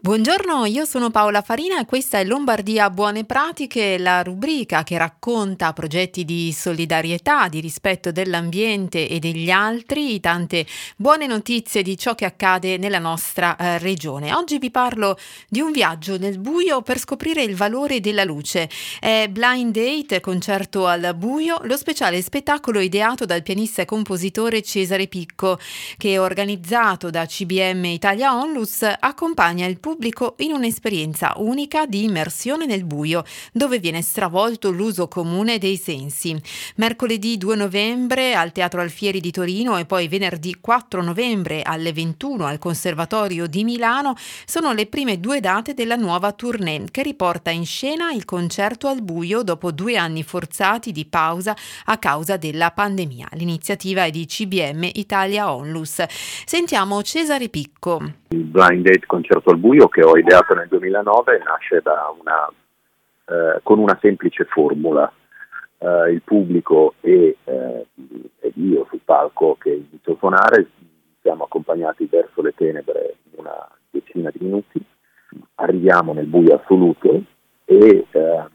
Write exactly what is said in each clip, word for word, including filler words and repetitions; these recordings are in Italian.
Buongiorno, io sono Paola Farina e questa è Lombardia Buone Pratiche, la rubrica che racconta progetti di solidarietà, di rispetto dell'ambiente e degli altri, tante buone notizie di ciò che accade nella nostra eh, regione. Oggi vi parlo di un viaggio nel buio per scoprire il valore della luce. È Blind Date, concerto al buio, lo speciale spettacolo ideato dal pianista e compositore Cesare Picco, che organizzato da C B M Italia Onlus accompagna il pubblico in un'esperienza unica di immersione nel buio, dove viene stravolto l'uso comune dei sensi. Mercoledì due novembre al Teatro Alfieri di Torino e poi venerdì quattro novembre alle ventuno al Conservatorio di Milano sono le prime due date della nuova tournée che riporta in scena il concerto al buio dopo due anni forzati di pausa a causa della pandemia. L'iniziativa è di C B M Italia Onlus. Sentiamo Cesare Picco. Il Blind Date Concerto al Buio, che ho ideato nel duemilanove, nasce da una, eh, con una semplice formula. Eh, il pubblico e, eh, ed io sul palco che inizio a suonare siamo accompagnati verso le tenebre in una decina di minuti, arriviamo nel buio assoluto e eh,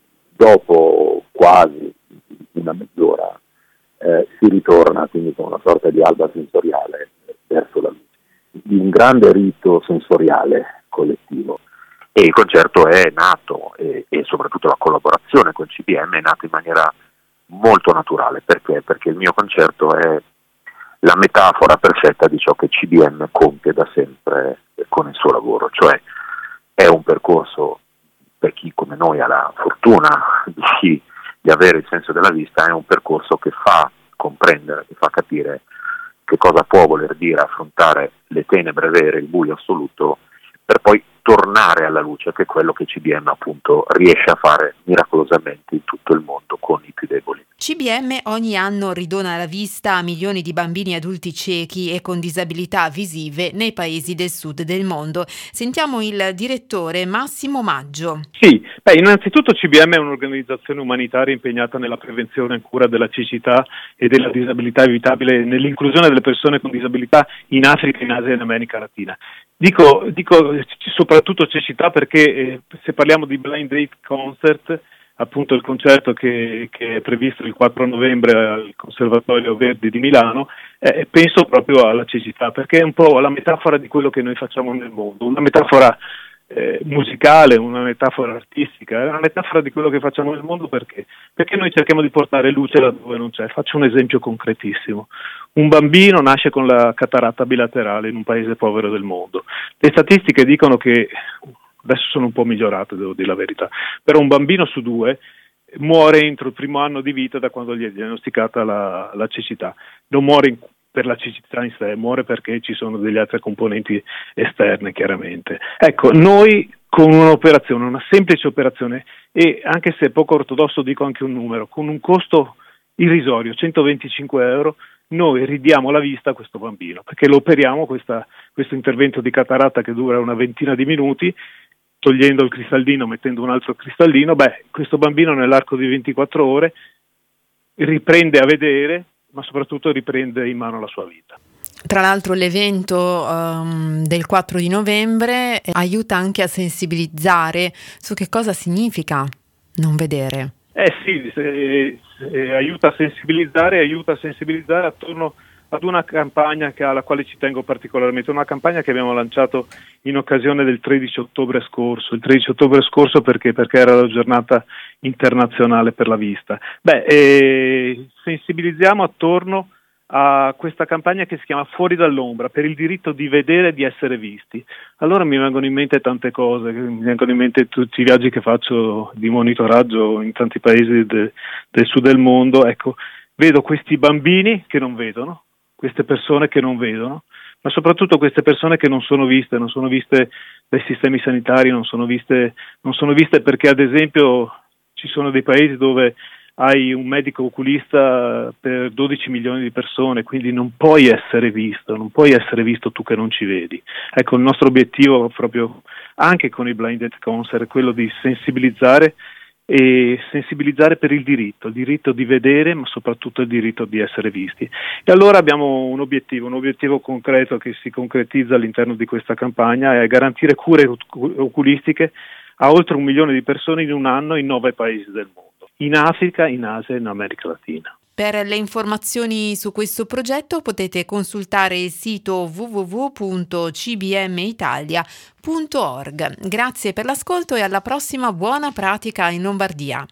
dopo quasi una mezz'ora eh, si ritorna quindi con una sorta di alba sensoriale verso la luce, di un grande rito sensoriale collettivo. E il concerto è nato e, e soprattutto la collaborazione con C B M è nata in maniera molto naturale. Perché? Perché il mio concerto è la metafora perfetta di ciò che C B M compie da sempre con il suo lavoro, cioè è un percorso per chi come noi ha la fortuna di, di avere il senso della vista, è un percorso che fa comprendere, che fa capire che cosa può voler dire affrontare le tenebre vere, il buio assoluto, per poi tornare alla luce, che è quello che C B M appunto riesce a fare miracolosamente in tutto il mondo con i più deboli. C B M ogni anno ridona la vista a milioni di bambini e adulti ciechi e con disabilità visive nei paesi del sud del mondo. Sentiamo il direttore Massimo Maggio. Sì, beh, innanzitutto C B M è un'organizzazione umanitaria impegnata nella prevenzione e cura della cecità e della disabilità evitabile, nell'inclusione delle persone con disabilità in Africa, in Asia e in America Latina. Dico, dico soprattutto cecità perché eh, se parliamo di Blind Date Concert, appunto il concerto che, che è previsto il quattro novembre al Conservatorio Verdi di Milano, eh, penso proprio alla cecità, perché è un po' la metafora di quello che noi facciamo nel mondo, una metafora eh, musicale, una metafora artistica, è una metafora di quello che facciamo nel mondo. Perché? Perché noi cerchiamo di portare luce laddove non c'è. Faccio un esempio concretissimo. Un bambino nasce con la cataratta bilaterale in un paese povero del mondo. Le statistiche dicono che, adesso sono un po' migliorate, devo dire la verità, però un bambino su due muore entro il primo anno di vita da quando gli è diagnosticata la, la cecità. Non muore in, per la cecità in sé, muore perché ci sono delle altre componenti esterne, chiaramente. Ecco, noi con un'operazione, una semplice operazione, e anche se poco ortodosso dico anche un numero, con un costo irrisorio, centoventicinque euro, noi ridiamo la vista a questo bambino, perché lo operiamo, questa, questo intervento di cataratta che dura una ventina di minuti, togliendo il cristallino, mettendo un altro cristallino. Beh, questo bambino nell'arco di ventiquattro ore riprende a vedere, ma soprattutto riprende in mano la sua vita. Tra l'altro l'evento um, del quattro di novembre aiuta anche a sensibilizzare su che cosa significa non vedere. Eh sì, eh, eh, aiuta a sensibilizzare, aiuta a sensibilizzare attorno ad una campagna che, alla quale ci tengo particolarmente, una campagna che abbiamo lanciato in occasione del tredici ottobre scorso. Il tredici ottobre scorso perché? Perché era la giornata internazionale per la vista. Beh, eh, sensibilizziamo attorno a questa campagna che si chiama Fuori dall'ombra, per il diritto di vedere e di essere visti. Allora mi vengono in mente tante cose, mi vengono in mente tutti i viaggi che faccio di monitoraggio in tanti paesi de, del sud del mondo. Ecco, vedo questi bambini che non vedono, queste persone che non vedono, ma soprattutto queste persone che non sono viste, non sono viste dai sistemi sanitari, non sono viste, non sono viste perché ad esempio ci sono dei paesi dove hai un medico oculista per dodici milioni di persone, quindi non puoi essere visto, non puoi essere visto tu che non ci vedi. Ecco, il nostro obiettivo proprio anche con i Blind Date Concert è quello di sensibilizzare e sensibilizzare per il diritto, il diritto di vedere, ma soprattutto il diritto di essere visti. E allora abbiamo un obiettivo, un obiettivo concreto che si concretizza all'interno di questa campagna, è garantire cure oculistiche a oltre un milione di persone in un anno in nove paesi del mondo, in Africa, in Asia e in America Latina. Per le informazioni su questo progetto potete consultare il sito w w w punto c b m italia punto org. Grazie per l'ascolto e alla prossima Buona Pratica in Lombardia.